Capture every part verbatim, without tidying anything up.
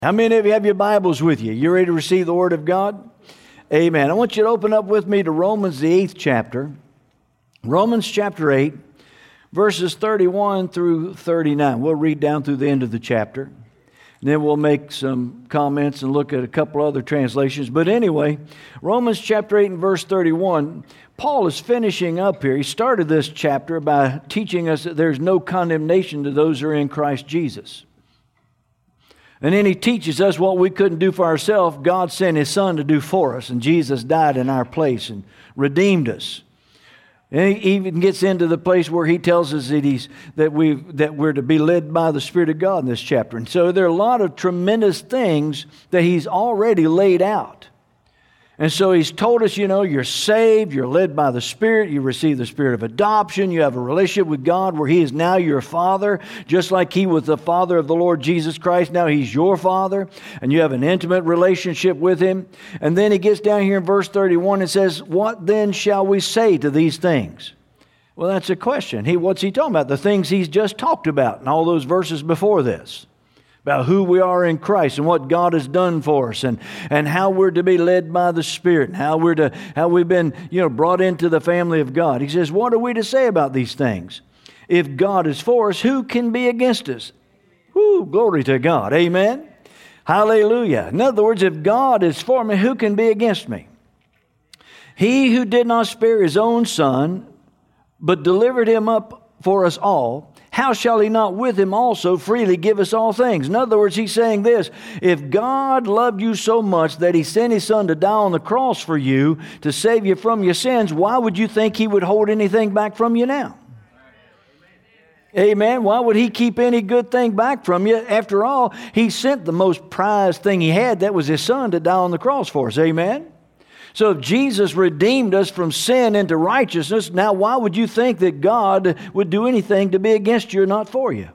How many of you have your Bibles with you? You ready to receive the Word of God? Amen. I want you to open up with me to Romans, the eighth chapter. Romans chapter eight, verses thirty-one through thirty-nine. We'll read down through the end of the chapter. And then we'll make some comments and look at a couple other translations. But anyway, Romans chapter eight and verse thirty-one, Paul is finishing up here. He started this chapter by teaching us that there's no condemnation to those who are in Christ Jesus. And then he teaches us what we couldn't do for ourselves. God sent His Son to do for us. And Jesus died in our place and redeemed us. And he even gets into the place where he tells us that, he's, that, we that we're to be led by the Spirit of God in this chapter. And so there are a lot of tremendous things that he's already laid out. And so he's told us, you know, you're saved, you're led by the Spirit, you receive the Spirit of adoption, you have a relationship with God where He is now your Father, just like He was the Father of the Lord Jesus Christ. Now He's your Father, and you have an intimate relationship with Him. And then he gets down here in verse thirty-one and says, what then shall we say to these things? Well, that's a question. He, what's he talking about? The things he's just talked about in all those verses before this. About who we are in Christ and what God has done for us, and, and how we're to be led by the Spirit, and how we're to how we've been, you know, brought into the family of God. He says, what are we to say about these things? If God is for us, who can be against us? Woo, glory to God. Amen. Hallelujah. In other words, if God is for me, who can be against me? He who did not spare His own Son, but delivered Him up for us all, how shall He not with Him also freely give us all things? In other words, he's saying this: if God loved you so much that He sent His Son to die on the cross for you to save you from your sins, why would you think He would hold anything back from you now? Amen. Why would He keep any good thing back from you? After all, He sent the most prized thing He had, that was His Son, to die on the cross for us. Amen. So if Jesus redeemed us from sin into righteousness, now why would you think that God would do anything to be against you or not for you?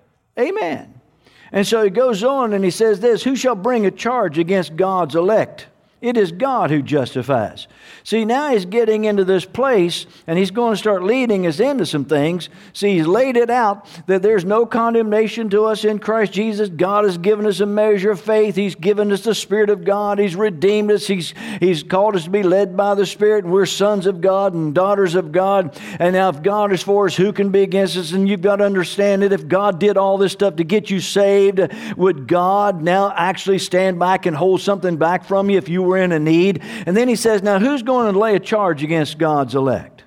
Amen. And so he goes on and he says this: who shall bring a charge against God's elect? It is God who justifies. See, now he's getting into this place, and he's going to start leading us into some things. See, he's laid it out that there's no condemnation to us in Christ Jesus. God has given us a measure of faith. He's given us the Spirit of God. He's redeemed us. He's, he's called us to be led by the Spirit. And we're sons of God and daughters of God. And now if God is for us, who can be against us? And you've got to understand that if God did all this stuff to get you saved, would God now actually stand back and hold something back from you if you were in a need? And then he says, now who's going to lay a charge against God's elect?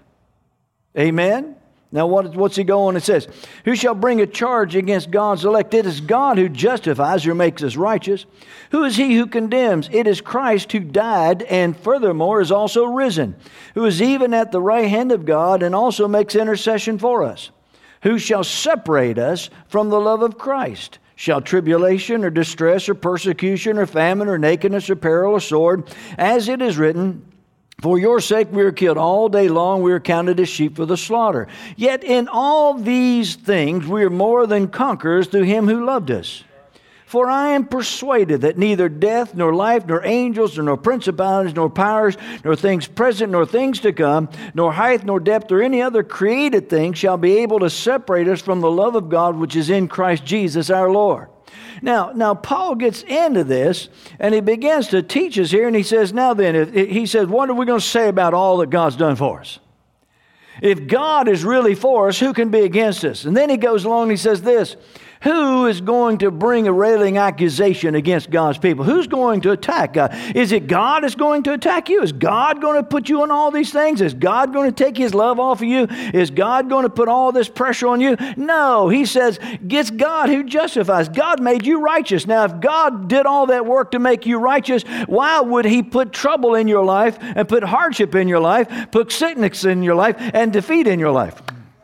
Amen. Now what, what's he going? It says, who shall bring a charge against God's elect? It is God who justifies or makes us righteous. Who is he who condemns? It is Christ who died and furthermore is also risen, who is even at the right hand of God and also makes intercession for us. Who shall separate us from the love of Christ? Shall tribulation or distress or persecution or famine or nakedness or peril or sword? As it is written, for your sake we are killed all day long, we are counted as sheep for the slaughter. Yet in all these things we are more than conquerors through Him who loved us. For I am persuaded that neither death, nor life, nor angels, nor principalities, nor powers, nor things present, nor things to come, nor height, nor depth, or any other created thing shall be able to separate us from the love of God which is in Christ Jesus our Lord. Now, now Paul gets into this, and he begins to teach us here, and he says, now then, if, he says, what are we going to say about all that God's done for us? If God is really for us, who can be against us? And then he goes along and he says this: who is going to bring a railing accusation against God's people? Who's going to attack God? Is it God that's going to attack you? Is God going to put you on all these things? Is God going to take His love off of you? Is God going to put all this pressure on you? No, he says, it's God who justifies. God made you righteous. Now, if God did all that work to make you righteous, why would He put trouble in your life and put hardship in your life, put sickness in your life, and defeat in your life?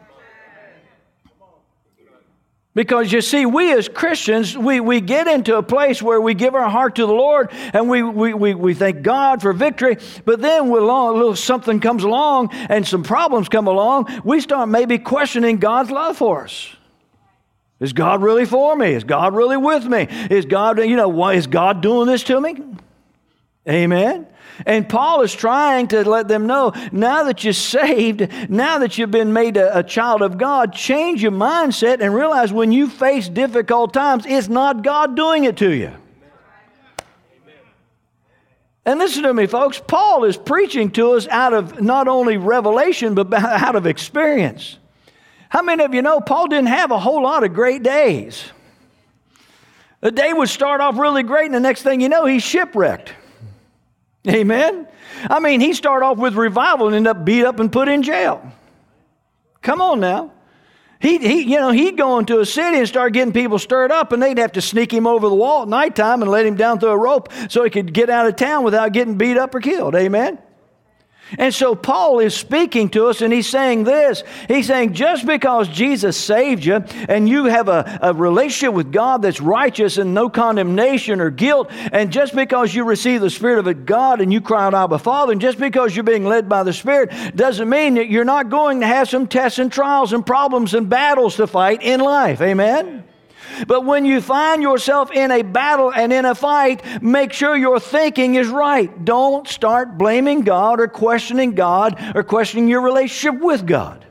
Because you see, we as Christians, we, we get into a place where we give our heart to the Lord and we, we, we, we thank God for victory. But then when a little something comes along and some problems come along, we start maybe questioning God's love for us. Is God really for me? Is God really with me? Is God, you know, why is God doing this to me? Amen. And Paul is trying to let them know, now that you're saved, now that you've been made a, a child of God, change your mindset and realize when you face difficult times, it's not God doing it to you. And listen to me, folks, Paul is preaching to us out of not only revelation, but out of experience. How many of you know Paul didn't have a whole lot of great days? The day would start off really great, and the next thing you know, he's shipwrecked. Amen? I mean, he started off with revival and ended up beat up and put in jail. Come on now. He, he, you know, he'd go into a city and start getting people stirred up, and they'd have to sneak him over the wall at nighttime and let him down through a rope so he could get out of town without getting beat up or killed. Amen? And so Paul is speaking to us, and he's saying this. He's saying just because Jesus saved you and you have a, a relationship with God that's righteous and no condemnation or guilt, and just because you receive the Spirit of God and you cry out, Abba, Father, and just because you're being led by the Spirit doesn't mean that you're not going to have some tests and trials and problems and battles to fight in life. Amen? But when you find yourself in a battle and in a fight, make sure your thinking is right. Don't start blaming God or questioning God or questioning your relationship with God.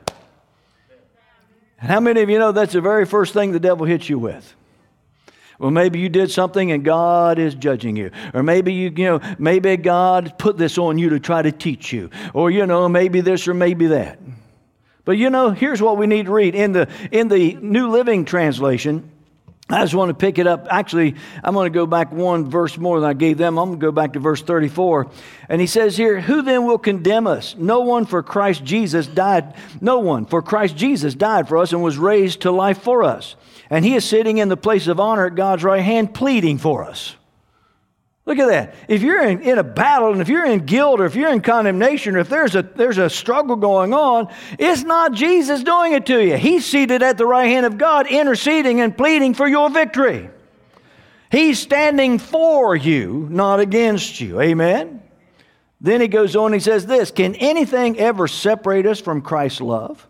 And how many of you know that's the very first thing the devil hits you with? Well, maybe you did something and God is judging you. Or maybe you, you know, maybe God put this on you to try to teach you. Or, you know, maybe this or maybe that. But, you know, here's what we need to read. In the, in the New Living Translation, I just want to pick it up. Actually, I'm going to go back one verse more than I gave them. I'm going to go back to verse thirty-four. And he says here, who then will condemn us? No one, for Christ Jesus died. No one, for Christ Jesus died for us and was raised to life for us. And he is sitting in the place of honor at God's right hand, pleading for us. Look at that. If you're in, in a battle, and if you're in guilt, or if you're in condemnation, or if there's a, there's a struggle going on, it's not Jesus doing it to you. He's seated at the right hand of God, interceding and pleading for your victory. He's standing for you, not against you. Amen? Then he goes on, he says this, can anything ever separate us from Christ's love?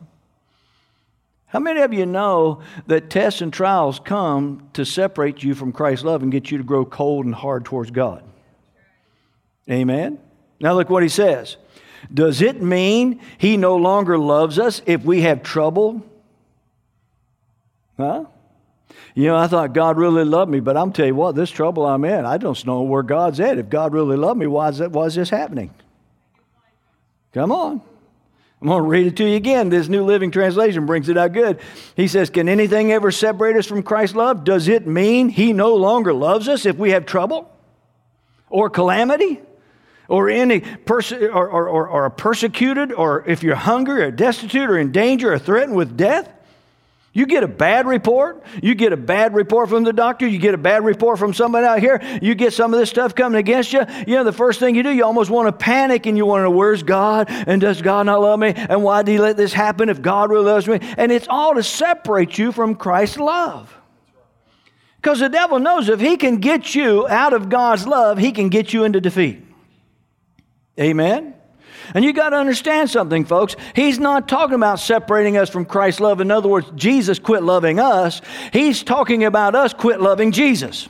How many of you know that tests and trials come to separate you from Christ's love and get you to grow cold and hard towards God? Amen? Now look what he says. Does it mean he no longer loves us if we have trouble? Huh? You know, I thought God really loved me, but I'm telling you what, this trouble I'm in, I don't know where God's at. If God really loved me, why is, that, why is this happening? Come on. I'm going to read it to you again. This New Living Translation brings it out good. He says, can anything ever separate us from Christ's love? Does it mean he no longer loves us if we have trouble or calamity or any perse- or, or, or, or are persecuted, or if you're hungry or destitute or in danger or threatened with death? You get a bad report. You get a bad report from the doctor. You get a bad report from somebody out here. You get some of this stuff coming against you. You know, the first thing you do, you almost want to panic and you want to know, where's God? And does God not love me? And why did he let this happen if God really loves me? And it's all to separate you from Christ's love. Because the devil knows if he can get you out of God's love, he can get you into defeat. Amen? And you got to understand something, folks. He's not talking about separating us from Christ's love. In other words, Jesus quit loving us. He's talking about us quit loving Jesus.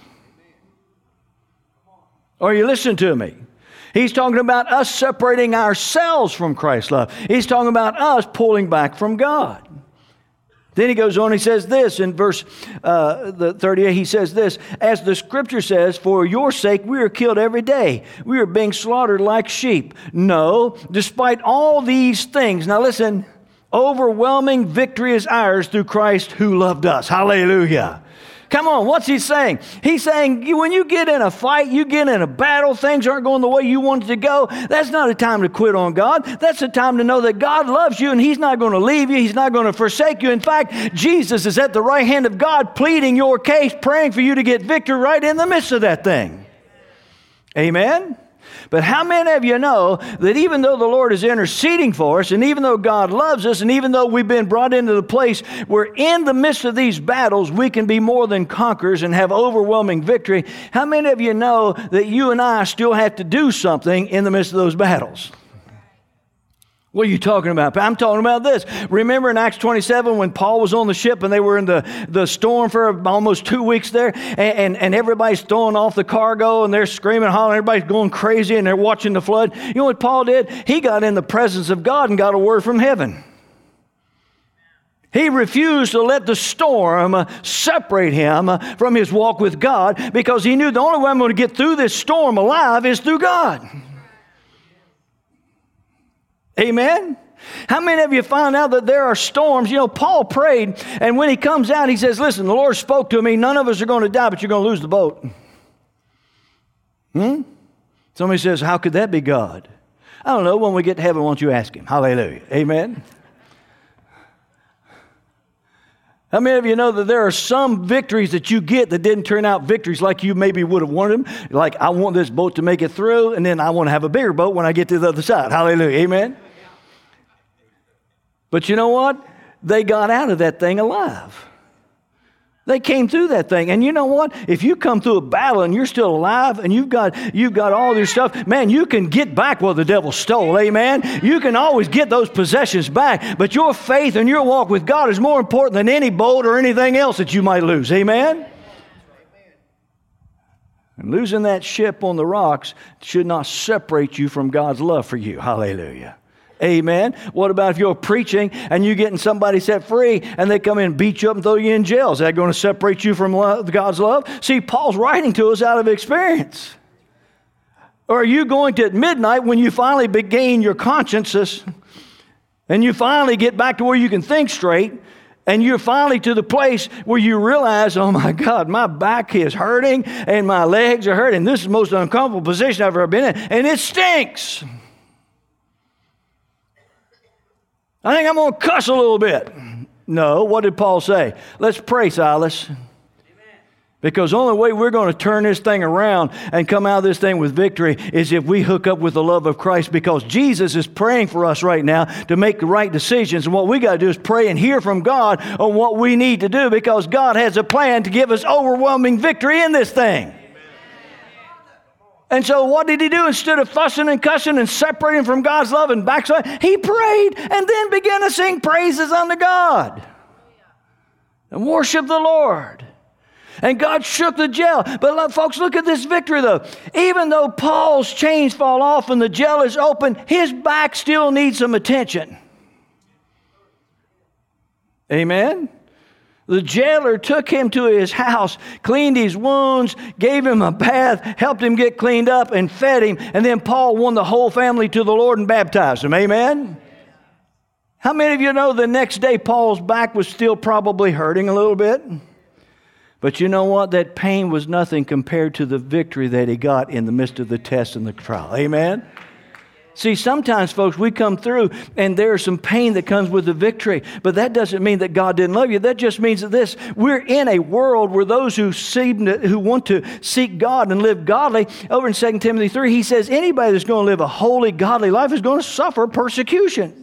Are you listening to me? He's talking about us separating ourselves from Christ's love. He's talking about us pulling back from God. Then he goes on, he says this in verse uh, the thirty-eight, he says this, as the scripture says, for your sake we are killed every day. We are being slaughtered like sheep. No, despite all these things, now listen, overwhelming victory is ours through Christ who loved us. Hallelujah. Come on, what's he saying? He's saying when you get in a fight, you get in a battle, things aren't going the way you want it to go. That's not a time to quit on God. That's a time to know that God loves you and he's not going to leave you. He's not going to forsake you. In fact, Jesus is at the right hand of God pleading your case, praying for you to get victory right in the midst of that thing. Amen? But how many of you know that even though the Lord is interceding for us, and even though God loves us, and even though we've been brought into the place where in the midst of these battles we can be more than conquerors and have overwhelming victory, how many of you know that you and I still have to do something in the midst of those battles? What are you talking about? I'm talking about this. Remember in Acts twenty-seven when Paul was on the ship and they were in the, the storm for almost two weeks there, and, and, and everybody's throwing off the cargo and they're screaming, hollering, everybody's going crazy and they're watching the flood. You know what Paul did? He got in the presence of God and got a word from heaven. He refused to let the storm separate him from his walk with God because he knew the only way I'm going to get through this storm alive is through God. Amen? How many of you find out that there are storms? You know, Paul prayed, and when he comes out, he says, listen, the Lord spoke to me. None of us are going to die, but you're going to lose the boat. Hmm? Somebody says, how could that be God? I don't know. When we get to heaven, won't you ask him? Hallelujah. Amen? How many of you know that there are some victories that you get that didn't turn out victories like you maybe would have wanted them? Like, I want this boat to make it through, and then I want to have a bigger boat when I get to the other side. Hallelujah. Amen? But you know what? They got out of that thing alive. They came through that thing. And you know what? If you come through a battle and you're still alive and you've got you've got all your stuff, man, you can get back what the devil stole. Amen? You can always get those possessions back. But your faith and your walk with God is more important than any boat or anything else that you might lose. Amen? And losing that ship on the rocks should not separate you from God's love for you. Hallelujah. Amen. What about if you're preaching and you're getting somebody set free and they come in and beat you up and throw you in jail? Is that going to separate you from love, God's love? See, Paul's writing to us out of experience. Or are you going to at midnight when you finally regain your consciences and you finally get back to where you can think straight and you're finally to the place where you realize, oh my God, my back is hurting and my legs are hurting. This is the most uncomfortable position I've ever been in and it stinks. I think I'm going to cuss a little bit. No, what did Paul say? Let's pray, Silas. Amen. Because the only way we're going to turn this thing around and come out of this thing with victory is if we hook up with the love of Christ, because Jesus is praying for us right now to make the right decisions. And what we got to do is pray and hear from God on what we need to do, because God has a plan to give us overwhelming victory in this thing. And so what did he do? Instead of fussing and cussing and separating from God's love and backsliding, he prayed and then began to sing praises unto God and worship the Lord. And God shook the jail. But folks, look at this victory though. Even though Paul's chains fall off and the jail is open, his back still needs some attention. Amen? The jailer took him to his house, cleaned his wounds, gave him a bath, helped him get cleaned up, and fed him. And then Paul won the whole family to the Lord and baptized him. Amen? How many of you know the next day Paul's back was still probably hurting a little bit? But you know what? That pain was nothing compared to the victory that he got in the midst of the test and the trial. Amen? See, sometimes, folks, we come through and there's some pain that comes with the victory. But that doesn't mean that God didn't love you. That just means that this, we're in a world where those who seem to, who want to seek God and live godly, over in Second Timothy three, he says anybody that's going to live a holy, godly life is going to suffer persecution.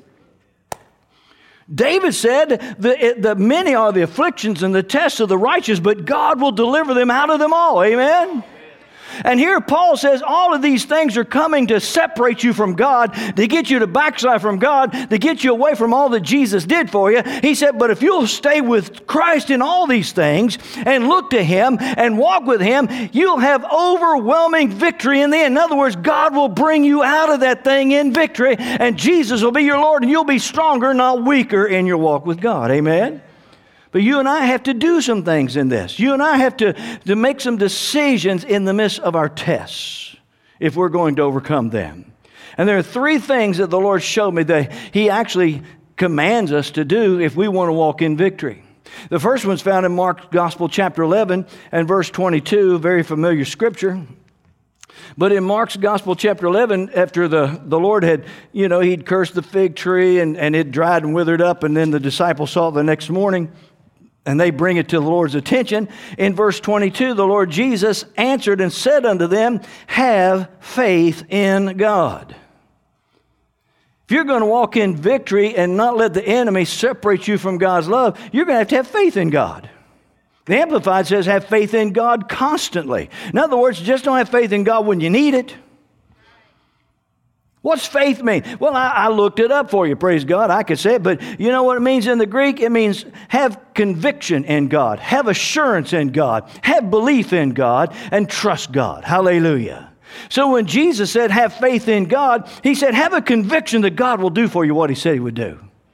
David said that the many are the afflictions and the tests of the righteous, but God will deliver them out of them all. Amen? And here Paul says all of these things are coming to separate you from God, to get you to backslide from God, to get you away from all that Jesus did for you. He said, but if you'll stay with Christ in all these things and look to Him and walk with Him, you'll have overwhelming victory in the end. In other words, God will bring you out of that thing in victory, and Jesus will be your Lord, and you'll be stronger, not weaker in your walk with God. Amen? But you and I have to do some things in this. You and I have to, to make some decisions in the midst of our tests if we're going to overcome them. And there are three things that the Lord showed me that He actually commands us to do if we want to walk in victory. The first one's found in Mark's Gospel chapter eleven and verse twenty-two, a very familiar scripture. But in Mark's Gospel chapter eleven, after the, the Lord had, you know, He'd cursed the fig tree and, and it dried and withered up, and then the disciples saw it the next morning, and they bring it to the Lord's attention. In verse twenty-two, the Lord Jesus answered and said unto them, have faith in God. If you're going to walk in victory and not let the enemy separate you from God's love, you're going to have to have faith in God. The Amplified says have faith in God constantly. In other words, just don't have faith in God when you need it. What's faith mean? Well, I, I looked it up for you, praise God. I could say it, but you know what it means in the Greek? It means have conviction in God, have assurance in God, have belief in God, and trust God. Hallelujah. So when Jesus said have faith in God, He said have a conviction that God will do for you what He said He would do.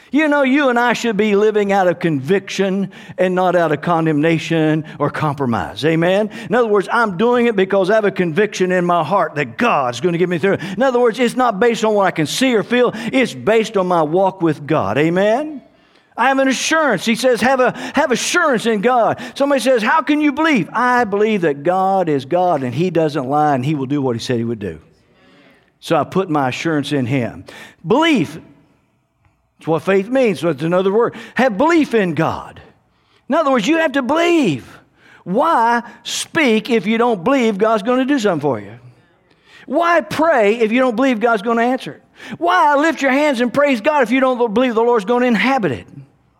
You know, you and I should be living out of conviction and not out of condemnation or compromise. Amen? In other words, I'm doing it because I have a conviction in my heart that God's going to get me through. In other words, it's not based on what I can see or feel. It's based on my walk with God. Amen? I have an assurance. He says, have a have assurance in God. Somebody says, how can you believe? I believe that God is God and He doesn't lie and He will do what He said He would do. So I put my assurance in Him. Belief. That's what faith means. So it's another word. Have belief in God. In other words, you have to believe. Why speak if you don't believe God's going to do something for you? Why pray if you don't believe God's going to answer it? Why lift your hands and praise God if you don't believe the Lord's going to inhabit it?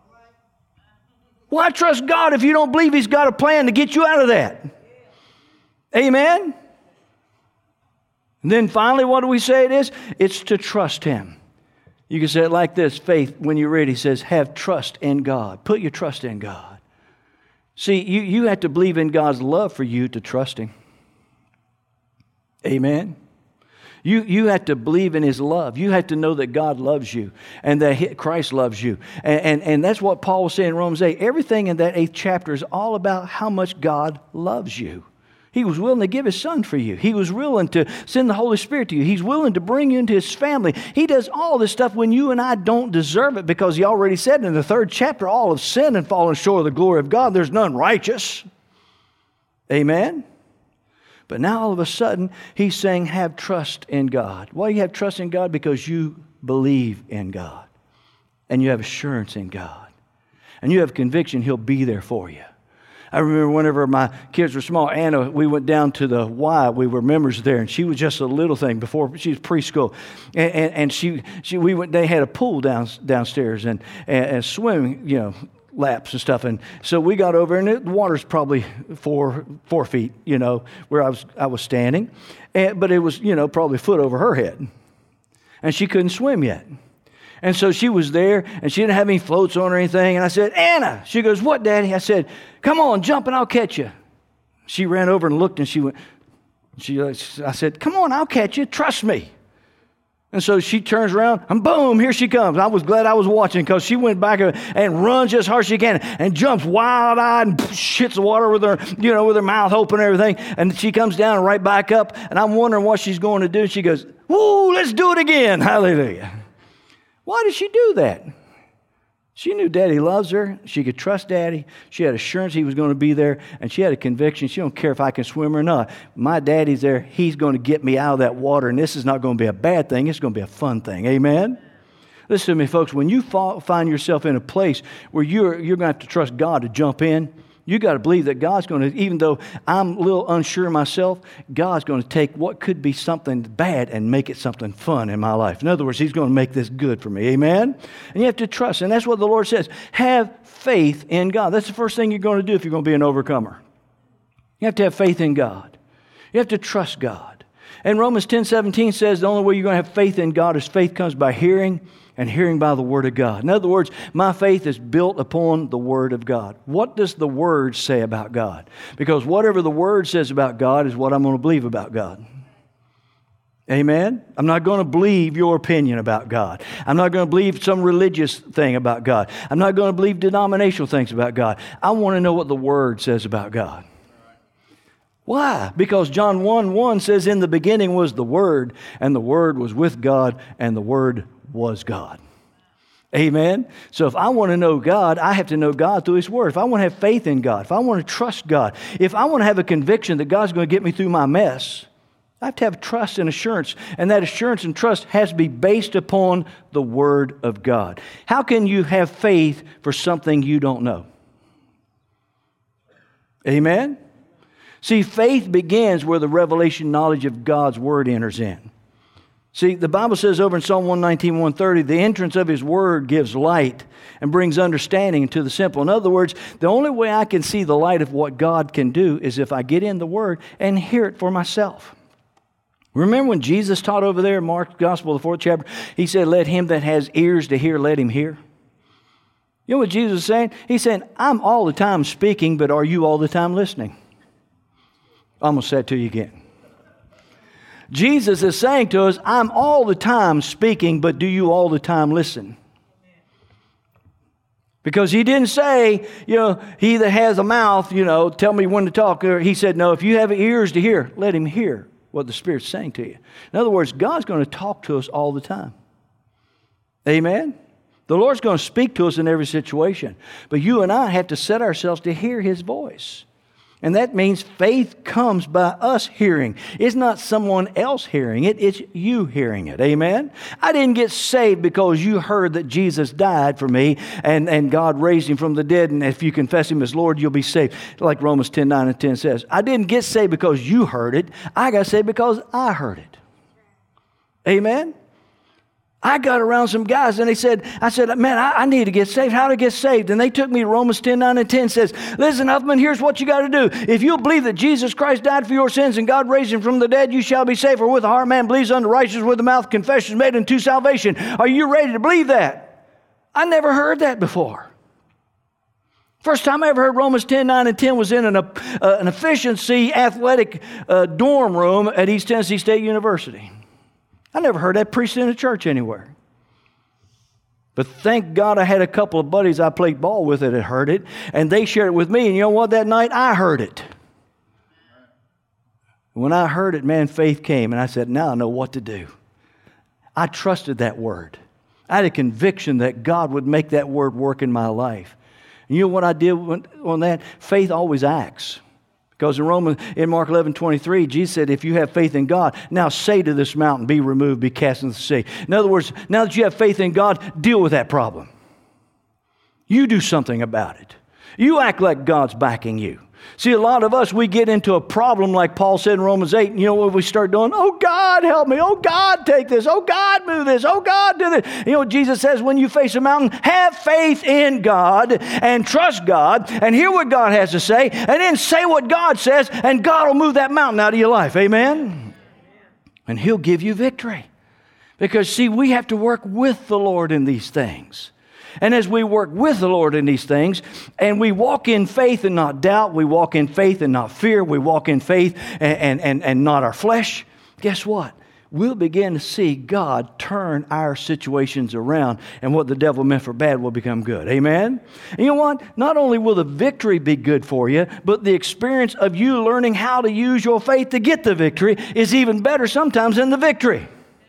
Why trust God if you don't believe He's got a plan to get you out of that? Amen? And then finally, what do we say it is? It's to trust Him. You can say it like this. Faith, when you read, He says, have trust in God. Put your trust in God. See, you, you have to believe in God's love for you to trust Him. Amen? You, you have to believe in His love. You have to know that God loves you and that he, Christ loves you. And, and, and that's what Paul was saying in Romans eight. Everything in that eighth chapter is all about how much God loves you. He was willing to give His Son for you. He was willing to send the Holy Spirit to you. He's willing to bring you into His family. He does all this stuff when you and I don't deserve it, because He already said in the third chapter, all have sinned and fallen short of the glory of God. There's none righteous. Amen? But now all of a sudden, He's saying, have trust in God. Why do you have trust in God? Because you believe in God. And you have assurance in God. And you have conviction He'll be there for you. I remember whenever my kids were small, Anna, we went down to the Y. We were members there, and she was just a little thing before she was preschool. And, and, and she, she, we went. They had a pool down, downstairs and, and, and swimming, you know, laps and stuff. And so we got over, and it, the water's probably four four feet, you know, where I was I was standing, and, but it was, you know, probably a foot over her head, and she couldn't swim yet. And so she was there, and she didn't have any floats on or anything. And I said, Anna. She goes, what, Daddy? I said, come on, jump and I'll catch you. She ran over and looked, and she went, she, I said, come on, I'll catch you. Trust me. And so she turns around, and boom, here she comes. I was glad I was watching, because she went back and runs as hard as she can and jumps wild-eyed and hits the water with her, you know, with her mouth open and everything. And she comes down and right back up, and I'm wondering what she's going to do. She goes, woo, let's do it again. Hallelujah. Why did she do that? She knew Daddy loves her. She could trust Daddy. She had assurance He was going to be there. And she had a conviction. She don't care if I can swim or not. My Daddy's there. He's going to get me out of that water. And this is not going to be a bad thing. It's going to be a fun thing. Amen? Listen to me, folks. When you fall, find yourself in a place where you're, you're going to have to trust God to jump in, you got to believe that God's going to, even though I'm a little unsure myself, God's going to take what could be something bad and make it something fun in my life. In other words, He's going to make this good for me. Amen? And you have to trust. And that's what the Lord says. Have faith in God. That's the first thing you're going to do if you're going to be an overcomer. You have to have faith in God. You have to trust God. And Romans ten seventeen says the only way you're going to have faith in God is faith comes by hearing, and hearing by the Word of God. In other words, my faith is built upon the Word of God. What does the Word say about God? Because whatever the Word says about God is what I'm going to believe about God. Amen? I'm not going to believe your opinion about God. I'm not going to believe some religious thing about God. I'm not going to believe denominational things about God. I want to know what the Word says about God. Why? Because John one one says, in the beginning was the Word, and the Word was with God, and the Word was God. Amen? So if I want to know God, I have to know God through His Word. If I want to have faith in God, if I want to trust God, if I want to have a conviction that God's going to get me through my mess, I have to have trust and assurance. And that assurance and trust has to be based upon the Word of God. How can you have faith for something you don't know? Amen? See, faith begins where the revelation knowledge of God's Word enters in. See, the Bible says over in Psalm one nineteen, one thirty, the entrance of His Word gives light and brings understanding to the simple. In other words, the only way I can see the light of what God can do is if I get in the Word and hear it for myself. Remember when Jesus taught over there in Mark's Gospel, the fourth chapter, He said, let him that has ears to hear, let him hear. You know what Jesus is saying? He's saying, I'm all the time speaking, but are you all the time listening? I'm going to say it to you again. Jesus is saying to us, I'm all the time speaking, but do you all the time listen? Because he didn't say, you know, he that has a mouth, you know, tell me when to talk. He said, no, if you have ears to hear, let him hear what the Spirit's saying to you. In other words, God's going to talk to us all the time. Amen? The Lord's going to speak to us in every situation. But you and I have to set ourselves to hear His voice. And that means faith comes by us hearing. It's not someone else hearing it, it's you hearing it. Amen? I didn't get saved because you heard that Jesus died for me and, and God raised Him from the dead, and if you confess Him as Lord, you'll be saved. Like Romans ten, nine and ten says. I didn't get saved because you heard it. I got saved because I heard it. Amen? I got around some guys and they said, I said, man, I, I need to get saved. How to get saved? And they took me to Romans ten, nine and ten says, listen, Huffman, here's what you got to do. If you'll believe that Jesus Christ died for your sins and God raised Him from the dead, you shall be saved. For with the heart man believes unto righteousness, with the mouth confession is made unto salvation. Are you ready to believe that? I never heard that before. First time I ever heard Romans ten, nine and ten was in an, uh, an efficiency athletic uh, dorm room at East Tennessee State University. I never heard that preached in a church anywhere. But thank God I had a couple of buddies I played ball with that had heard it, and they shared it with me, and you know what? That night I heard it. When I heard it, man, faith came, and I said, now I know what to do. I trusted that word. I had a conviction that God would make that word work in my life. And you know what I did on that? Faith always acts. Because in Romans, in Mark eleven twenty-three, Jesus said, if you have faith in God, now say to this mountain, be removed, be cast into the sea. In other words, now that you have faith in God, deal with that problem. You do something about it. You act like God's backing you. See, a lot of us, we get into a problem like Paul said in Romans eight, and you know what we start doing? Oh, God, help me. Oh, God, take this. Oh, God, move this. Oh, God, do this. You know what Jesus says when you face a mountain? Have faith in God and trust God and hear what God has to say and then say what God says, and God will move that mountain out of your life. Amen? And He'll give you victory. Because, see, we have to work with the Lord in these things. And as we work with the Lord in these things, and we walk in faith and not doubt, we walk in faith and not fear, we walk in faith and, and, and, and not our flesh, guess what? We'll begin to see God turn our situations around, and what the devil meant for bad will become good. Amen? And you know what? Not only will the victory be good for you, but the experience of you learning how to use your faith to get the victory is even better sometimes than the victory.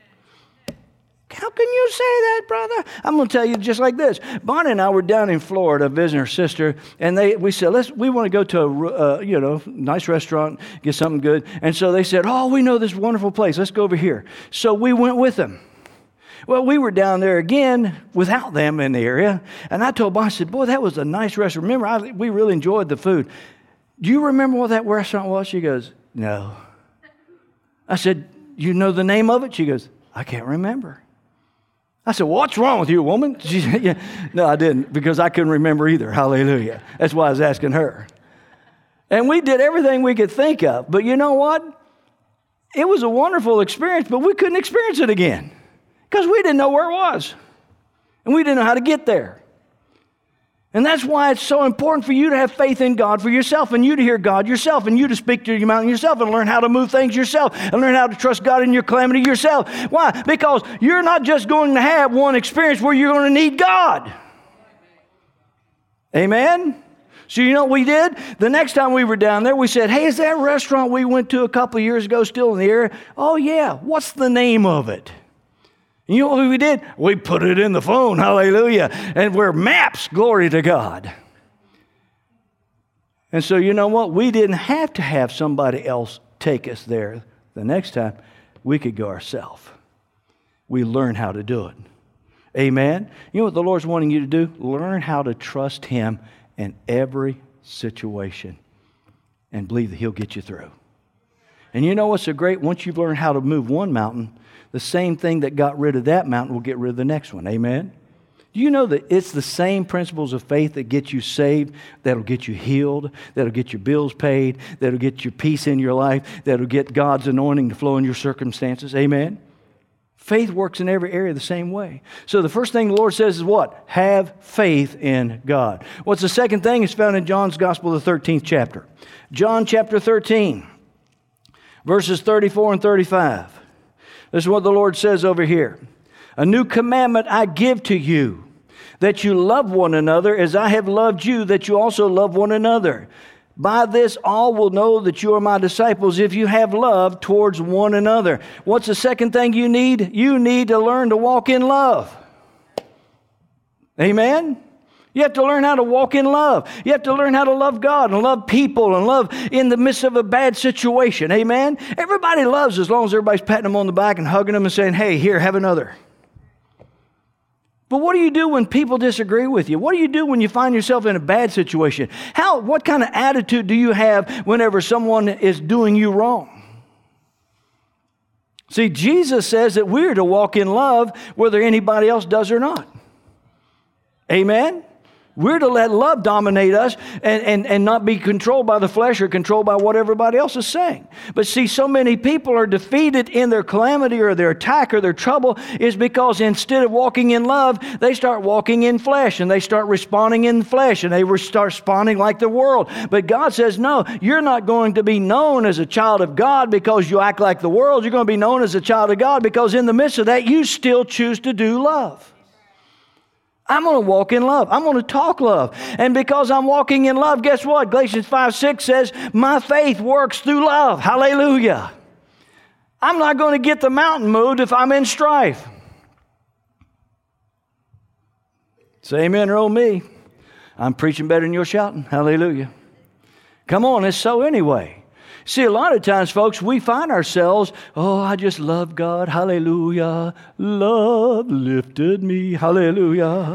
How can you say that, brother? I'm going to tell you just like this. Bonnie and I were down in Florida visiting her sister, and they we said, let's we want to go to a uh, you know nice restaurant, get something good. And so they said, oh, we know this wonderful place. Let's go over here. So we went with them. Well, we were down there again without them in the area, and I told Bonnie, I said, boy, that was a nice restaurant. Remember, I, we really enjoyed the food. Do you remember what that restaurant was? She goes, no. I said, you know the name of it? She goes, I can't remember. I said, well, what's wrong with you, woman? She said, yeah. No, I didn't, because I couldn't remember either. Hallelujah. That's why I was asking her. And we did everything we could think of. But you know what? It was a wonderful experience, but we couldn't experience it again because we didn't know where it was. And we didn't know how to get there. And that's why it's so important for you to have faith in God for yourself, and you to hear God yourself, and you to speak to your mountain yourself, and learn how to move things yourself, and learn how to trust God in your calamity yourself. Why? Because you're not just going to have one experience where you're going to need God. Amen? So you know what we did? The next time we were down there, we said, hey, is that restaurant we went to a couple of years ago still in the area? Oh, yeah. What's the name of it? You know what we did? We put it in the phone, hallelujah, and we're maps, glory to God. And so you know what? We didn't have to have somebody else take us there. The next time, we could go ourselves. We learned how to do it. Amen? You know what the Lord's wanting you to do? Learn how to trust Him in every situation and believe that He'll get you through. And you know what's so great? Once you've learned how to move one mountain, the same thing that got rid of that mountain will get rid of the next one. Amen? Do you know that it's the same principles of faith that get you saved, that'll get you healed, that'll get your bills paid, that'll get your peace in your life, that'll get God's anointing to flow in your circumstances? Amen? Faith works in every area the same way. So the first thing the Lord says is what? Have faith in God. What's the second thing? It's found in John's Gospel, the thirteenth chapter. John chapter thirteen, verses thirty-four and thirty-five. This is what the Lord says over here. A new commandment I give to you, that you love one another as I have loved you, that you also love one another. By this all will know that you are my disciples if you have love towards one another. What's the second thing you need? You need to learn to walk in love. Amen? You have to learn how to walk in love. You have to learn how to love God and love people and love in the midst of a bad situation. Amen? Everybody loves as long as everybody's patting them on the back and hugging them and saying, hey, here, have another. But what do you do when people disagree with you? What do you do when you find yourself in a bad situation? How, what kind of attitude do you have whenever someone is doing you wrong? See, Jesus says that we're to walk in love whether anybody else does or not. Amen? We're to let love dominate us and, and, and not be controlled by the flesh or controlled by what everybody else is saying. But see, so many people are defeated in their calamity or their attack or their trouble is because instead of walking in love, they start walking in flesh and they start responding in flesh and they start responding like the world. But God says, no, you're not going to be known as a child of God because you act like the world. You're going to be known as a child of God because in the midst of that, you still choose to do love. I'm going to walk in love. I'm going to talk love. And because I'm walking in love, guess what? Galatians five six says, my faith works through love. Hallelujah. I'm not going to get the mountain moved if I'm in strife. Say amen or oh me. I'm preaching better than you're shouting. Hallelujah. Come on, it's so anyway. See, a lot of times, folks, we find ourselves, oh, I just love God. Hallelujah. Love lifted me. Hallelujah.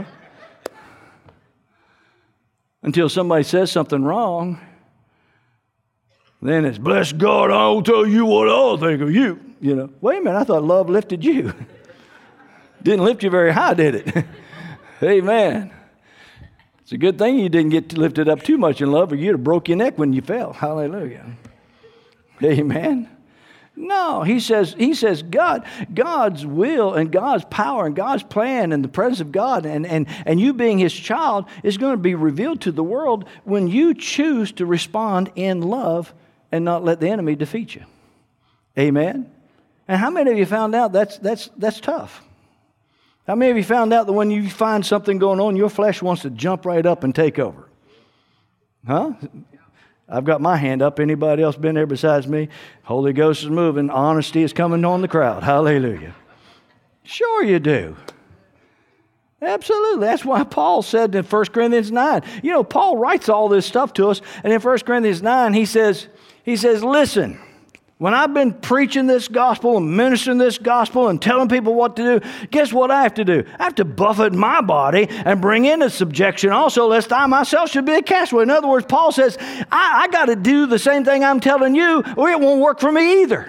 Until somebody says something wrong, then it's, bless God, I'll tell you what I'll think of you. You know, wait a minute, I thought love lifted you. Didn't lift you very high, did it? Amen. It's a good thing you didn't get lifted up too much in love, or you'd have broke your neck when you fell. Hallelujah. Amen. No, he says, he says God, God's will and God's power and God's plan and the presence of God and, and, and you being his child is going to be revealed to the world when you choose to respond in love and not let the enemy defeat you. Amen. And how many of you found out that's that's that's tough? How many of you found out that when you find something going on, your flesh wants to jump right up and take over? Huh? I've got my hand up. Anybody else been there besides me? Holy Ghost is moving. Honesty is coming on the crowd. Hallelujah. Sure you do. Absolutely. That's why Paul said in First Corinthians nine. You know, Paul writes all this stuff to us. And in First Corinthians nine, he says, he says, listen, when I've been preaching this gospel and ministering this gospel and telling people what to do, guess what I have to do? I have to buffet my body and bring into subjection also, lest I myself should be a castaway. In other words, Paul says, I, I got to do the same thing I'm telling you, or it won't work for me either.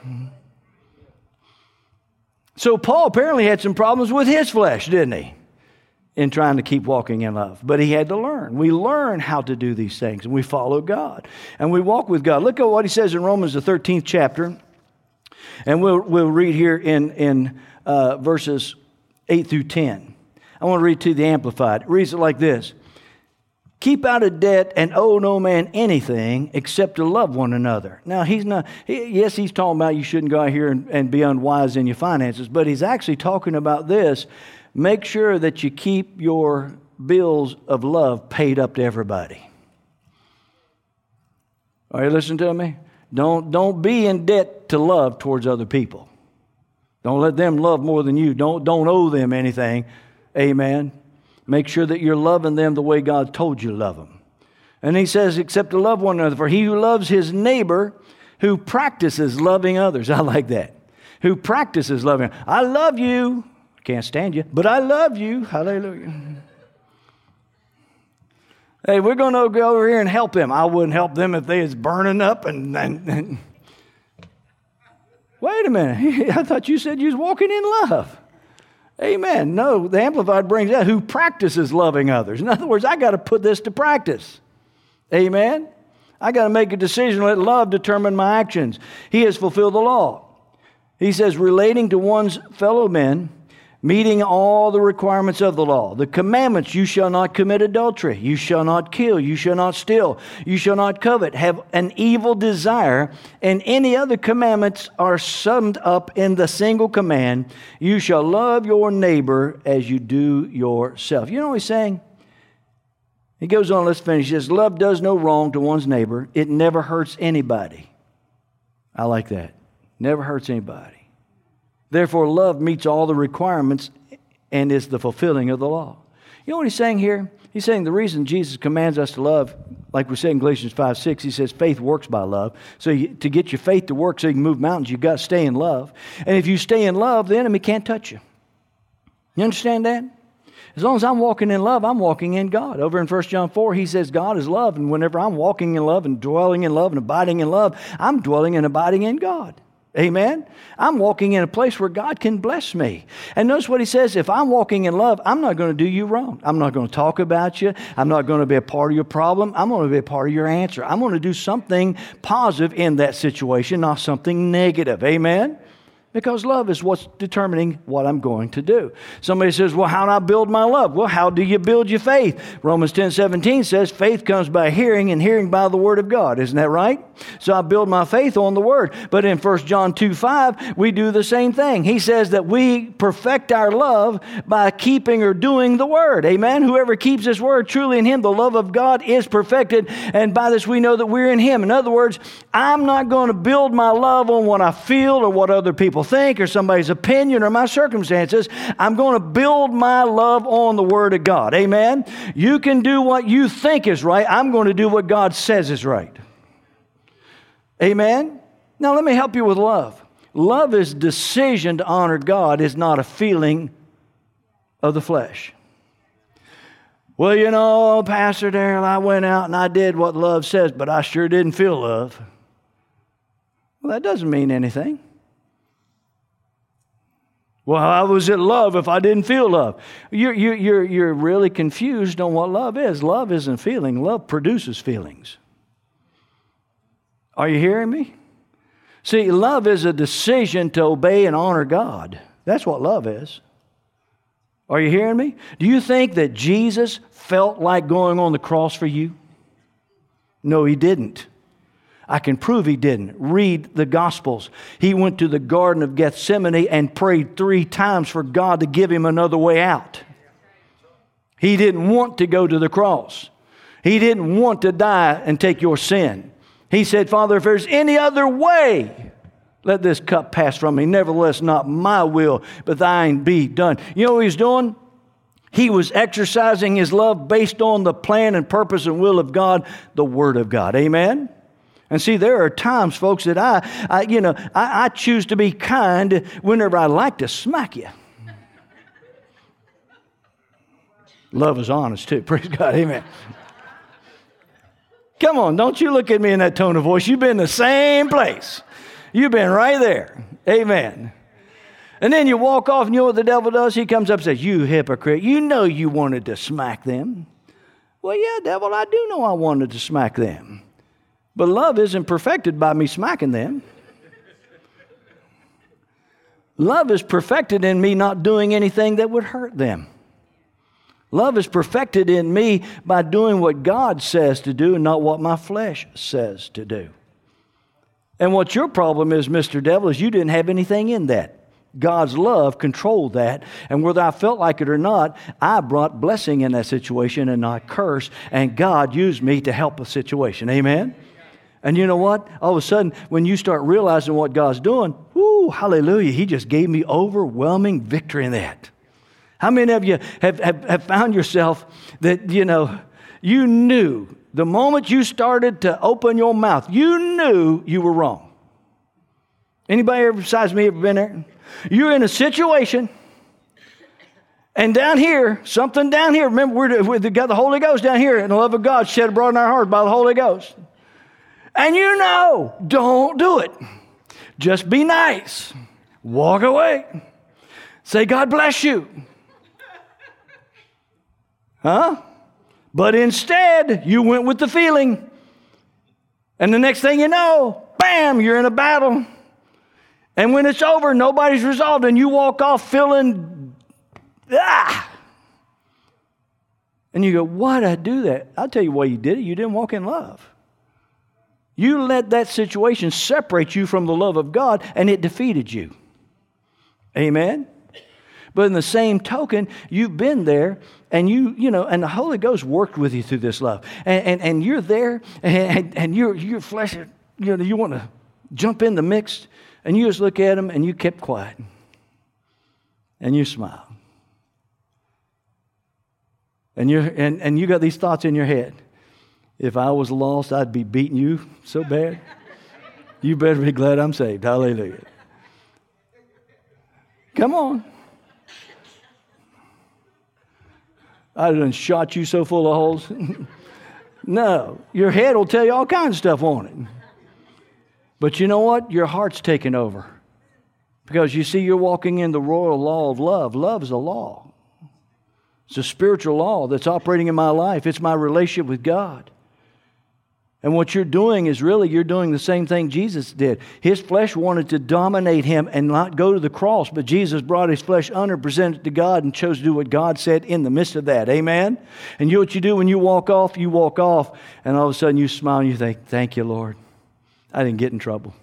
So Paul apparently had some problems with his flesh, didn't he? In trying to keep walking in love. But he had to learn. We learn how to do these things, and we follow God. And we walk with God. Look at what he says in Romans, the thirteenth chapter. And we'll, we'll read here in, in uh, verses eight through ten. I want to read to the Amplified. It reads it like this. Keep out of debt and owe no man anything except to love one another. Now, he's not, he, yes, he's talking about you shouldn't go out here and, and be unwise in your finances, but he's actually talking about this. Make sure that you keep your bills of love paid up to everybody. Are you listening to me? Don't, don't be in debt to love towards other people. Don't let them love more than you. Don't, don't owe them anything. Amen. Make sure that you're loving them the way God told you to love them. And he says, except to love one another. For he who loves his neighbor, who practices loving others. I like that. Who practices loving. I love you. Can't stand you, but I love you. Hallelujah. Hey, we're going to go over here and help them. I wouldn't help them if they was burning up and, and, and... Wait a minute. I thought you said you was walking in love. Amen. No, the Amplified brings out who practices loving others. In other words, I got to put this to practice. Amen. I got to make a decision. Let love determine my actions. He has fulfilled the law. He says, relating to one's fellow men, meeting all the requirements of the law. The commandments, you shall not commit adultery, you shall not kill, you shall not steal, you shall not covet, have an evil desire, and any other commandments are summed up in the single command, you shall love your neighbor as you do yourself. You know what he's saying? He goes on, let's finish. He says, love does no wrong to one's neighbor. It never hurts anybody. I like that. Never hurts anybody. Therefore, love meets all the requirements and is the fulfilling of the law. You know what he's saying here? He's saying the reason Jesus commands us to love, like we say in Galatians five six, he says faith works by love. So you, to get your faith to work so you can move mountains, you've got to stay in love. And if you stay in love, the enemy can't touch you. You understand that? As long as I'm walking in love, I'm walking in God. Over in First John four, he says God is love. And whenever I'm walking in love and dwelling in love and abiding in love, I'm dwelling and abiding in God. Amen? I'm walking in a place where God can bless me. And notice what he says, if I'm walking in love, I'm not going to do you wrong. I'm not going to talk about you. I'm not going to be a part of your problem. I'm going to be a part of your answer. I'm going to do something positive in that situation, not something negative. Amen? Because love is what's determining what I'm going to do. Somebody says, well, how do I build my love? Well, how do you build your faith? Romans ten seventeen says, faith comes by hearing, and hearing by the Word of God. Isn't that right? So I build my faith on the Word. But in First John two five, we do the same thing. He says that we perfect our love by keeping or doing the Word. Amen? Whoever keeps His Word, truly in Him, the love of God is perfected. And by this we know that we're in Him. In other words, I'm not going to build my love on what I feel or what other people think or somebody's opinion or my circumstances. I'm going to build my love on the Word of God. Amen? You can do what you think is right. I'm going to do what God says is right. Amen? Now let me help you with love. Love is decision to honor God, is not a feeling of the flesh. Well, you know, Pastor Darrell, I went out and I did what love says, but I sure didn't feel love. Well, that doesn't mean anything. Well, how was it love if I didn't feel love? You're, you're, you're, you're really confused on what love is. Love isn't feeling. Love produces feelings. Are you hearing me? See, love is a decision to obey and honor God. That's what love is. Are you hearing me? Do you think that Jesus felt like going on the cross for you? No, He didn't. I can prove He didn't. Read the Gospels. He went to the Garden of Gethsemane and prayed three times for God to give Him another way out. He didn't want to go to the cross. He didn't want to die and take your sin. He said, Father, if there's any other way, let this cup pass from me. Nevertheless, not my will, but thine be done. You know what He's doing? He was exercising His love based on the plan and purpose and will of God, the Word of God. Amen? And see, there are times, folks, that I, I you know, I, I choose to be kind whenever I like to smack you. Love is honest, too. Praise God. Amen. Come on, don't you look at me in that tone of voice. You've been in the same place. You've been right there. Amen. And then you walk off, and you know what the devil does? He comes up and says, you hypocrite, you know you wanted to smack them. Well, yeah, devil, I do know I wanted to smack them. But love isn't perfected by me smacking them. Love is perfected in me not doing anything that would hurt them. Love is perfected in me by doing what God says to do and not what my flesh says to do. And what your problem is, Mister Devil, is you didn't have anything in that. God's love controlled that. And whether I felt like it or not, I brought blessing in that situation and not curse. And God used me to help a situation. Amen? And you know what? All of a sudden, when you start realizing what God's doing, whoo, hallelujah, He just gave me overwhelming victory in that. How many of you have, have, have found yourself that, you know, you knew the moment you started to open your mouth, you knew you were wrong? Anybody ever besides me ever been there? You're in a situation, and down here, something down here, remember, we're, we've got the Holy Ghost down here, and the love of God shed abroad in our hearts by the Holy Ghost. And you know, don't do it. Just be nice. Walk away. Say, God bless you. Huh? But instead, you went with the feeling. And the next thing you know, bam, you're in a battle. And when it's over, nobody's resolved. And you walk off feeling ah! And you go, why did I do that? I'll tell you why you did it. You didn't walk in love. You let that situation separate you from the love of God, and it defeated you. Amen? But in the same token, you've been there, and you, you know, and the Holy Ghost worked with you through this love. And, and, and you're there, and, and your your flesh, you know, you want to jump in the mix, and you just look at him, and you kept quiet. And you smile. And you and, and you got these thoughts in your head. If I was lost, I'd be beating you so bad. You better be glad I'm saved. Hallelujah. Come on. I done shot you so full of holes. No, your head will tell you all kinds of stuff on it. But you know what? Your heart's taken over. Because you see, you're walking in the royal law of love. Love is a law. It's a spiritual law that's operating in my life. It's my relationship with God. And what you're doing is really, you're doing the same thing Jesus did. His flesh wanted to dominate him and not go to the cross, but Jesus brought his flesh under, presented it to God, and chose to do what God said in the midst of that. Amen? And you know what you do when you walk off? You walk off, and all of a sudden you smile and you think, thank you, Lord. I didn't get in trouble.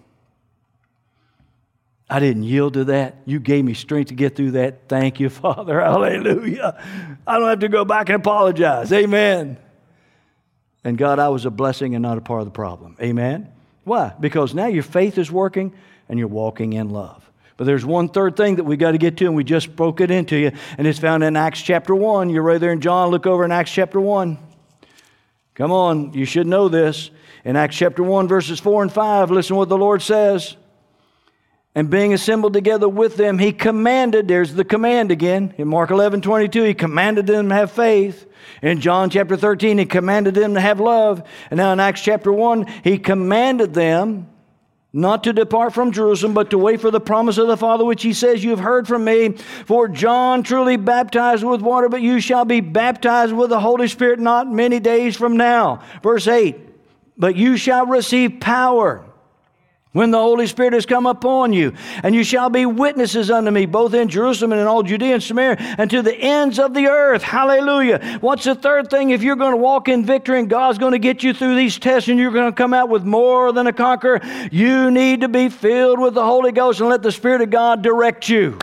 I didn't yield to that. You gave me strength to get through that. Thank you, Father. Hallelujah. I don't have to go back and apologize. Amen. And God, I was a blessing and not a part of the problem. Amen. Why? Because now your faith is working and you're walking in love. But there's one third thing that we got to get to, and we just broke it into you, and it's found in Acts chapter one. You're right there in John. Look over in Acts chapter one. Come on. You should know this. In Acts chapter one, verses four and five, listen to what the Lord says. And being assembled together with them, he commanded, there's the command again. In Mark eleven twenty-two, he commanded them to have faith. In John chapter thirteen, he commanded them to have love. And now in Acts chapter one, he commanded them not to depart from Jerusalem, but to wait for the promise of the Father, which he says, you have heard from me. For John truly baptized with water, but you shall be baptized with the Holy Spirit not many days from now. Verse eight, but you shall receive power when the Holy Spirit has come upon you, and you shall be witnesses unto me, both in Jerusalem and in all Judea and Samaria, and to the ends of the earth. Hallelujah. What's the third thing? If you're going to walk in victory and God's going to get you through these tests and you're going to come out with more than a conqueror, you need to be filled with the Holy Ghost and let the Spirit of God direct you.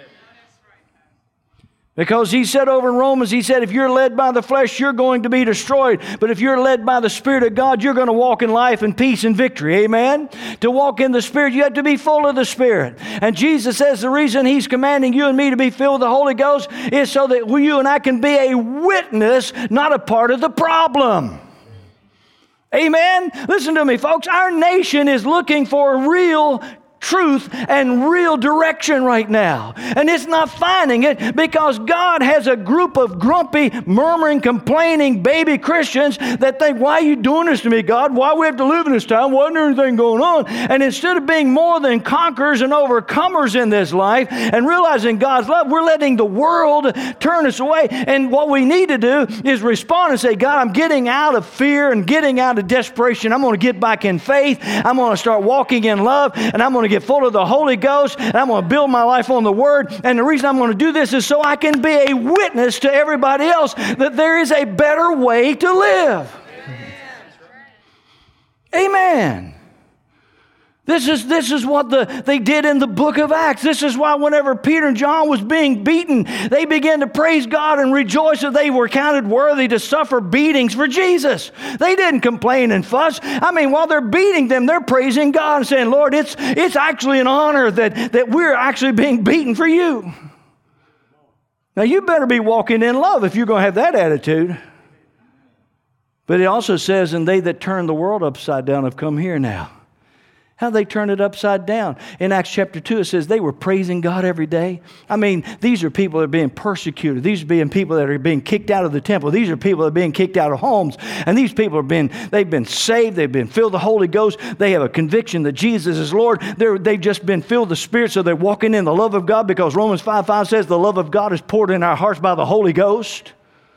Because he said over in Romans, he said, if you're led by the flesh, you're going to be destroyed. But if you're led by the Spirit of God, you're going to walk in life and peace and victory. Amen? To walk in the Spirit, you have to be full of the Spirit. And Jesus says the reason he's commanding you and me to be filled with the Holy Ghost is so that you and I can be a witness, not a part of the problem. Amen? Listen to me, folks. Our nation is looking for real truth and real direction right now. And it's not finding it because God has a group of grumpy, murmuring, complaining baby Christians that think, why are you doing this to me, God? Why do we have to live in this time? Why isn't there anything going on? And instead of being more than conquerors and overcomers in this life and realizing God's love, we're letting the world turn us away. And what we need to do is respond and say, God, I'm getting out of fear and getting out of desperation. I'm going to get back in faith. I'm going to start walking in love, and I'm going to get full of the Holy Ghost, and I'm going to build my life on the Word. And the reason I'm going to do this is so I can be a witness to everybody else that there is a better way to live. Amen. Amen. This is, this is what the, they did in the book of Acts. This is why whenever Peter and John was being beaten, they began to praise God and rejoice that they were counted worthy to suffer beatings for Jesus. They didn't complain and fuss. I mean, while they're beating them, they're praising God and saying, Lord, it's, it's actually an honor that, that we're actually being beaten for you. Now, you better be walking in love if you're going to have that attitude. But it also says, and they that turn the world upside down have come here now. How they turn it upside down. In Acts chapter two, it says they were praising God every day. I mean, these are people that are being persecuted. These are being people that are being kicked out of the temple. These are people that are being kicked out of homes. And these people are being, they've been saved. They've been filled with the Holy Ghost. They have a conviction that Jesus is Lord. They're, they've just been filled with the Spirit, so they're walking in the love of God, because Romans five five says the love of God is poured in our hearts by the Holy Ghost.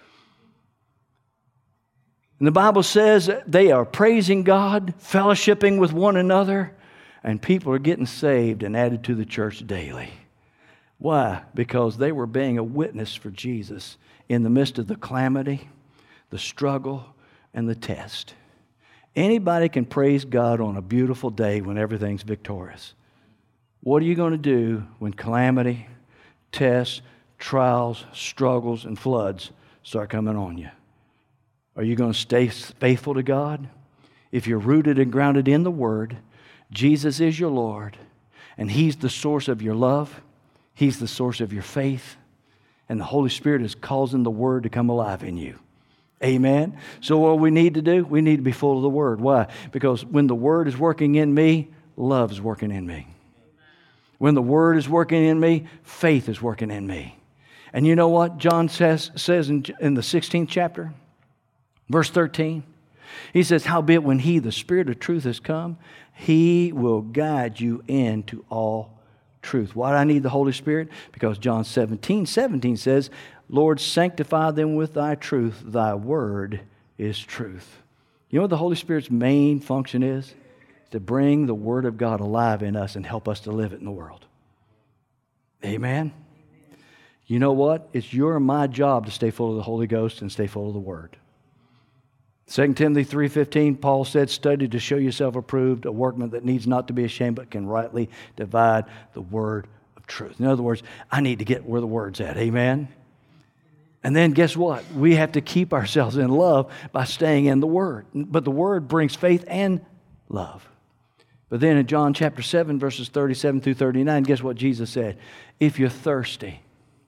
And the Bible says they are praising God, fellowshipping with one another, and people are getting saved and added to the church daily. Why? Because they were being a witness for Jesus in the midst of the calamity, the struggle, and the test. Anybody can praise God on a beautiful day when everything's victorious. What are you going to do when calamity, tests, trials, struggles, and floods start coming on you? Are you going to stay faithful to God? If you're rooted and grounded in the Word, Jesus is your Lord, and He's the source of your love, He's the source of your faith, and the Holy Spirit is causing the Word to come alive in you. Amen? So what we need to do, we need to be full of the Word. Why? Because when the Word is working in me, love is working in me. When the Word is working in me, faith is working in me. And you know what John says, says in, in the sixteenth chapter, verse thirteen? He says, howbeit when He, the Spirit of truth, has come, He will guide you into all truth. Why do I need the Holy Spirit? Because John seventeen, seventeen says, Lord, sanctify them with Thy truth. Thy word is truth. You know what the Holy Spirit's main function is? To bring the Word of God alive in us and help us to live it in the world. Amen? You know what? It's your and my job to stay full of the Holy Ghost and stay full of the Word. Second Timothy three fifteen, Paul said, study to show yourself approved, a workman that needs not to be ashamed, but can rightly divide the word of truth. In other words, I need to get where the Word's at. Amen? And then guess what? We have to keep ourselves in love by staying in the Word. But the Word brings faith and love. But then in John chapter seven, verses thirty-seven through thirty-nine, guess what Jesus said? If you're thirsty,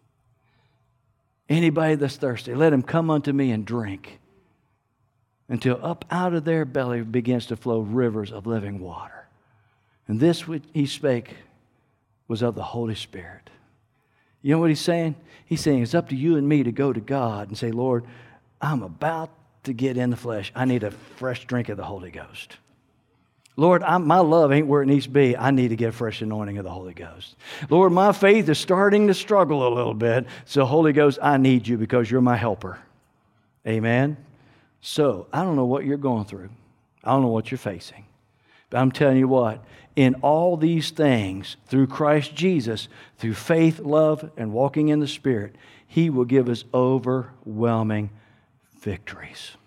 anybody that's thirsty, let him come unto me and drink, until up out of their belly begins to flow rivers of living water. And this which he spake was of the Holy Spirit. You know what he's saying? He's saying it's up to you and me to go to God and say, Lord, I'm about to get in the flesh. I need a fresh drink of the Holy Ghost. Lord, I'm, my love ain't where it needs to be. I need to get a fresh anointing of the Holy Ghost. Lord, my faith is starting to struggle a little bit. So Holy Ghost, I need you because you're my helper. Amen? So, I don't know what you're going through. I don't know what you're facing. But I'm telling you what, in all these things, through Christ Jesus, through faith, love, and walking in the Spirit, He will give us overwhelming victories.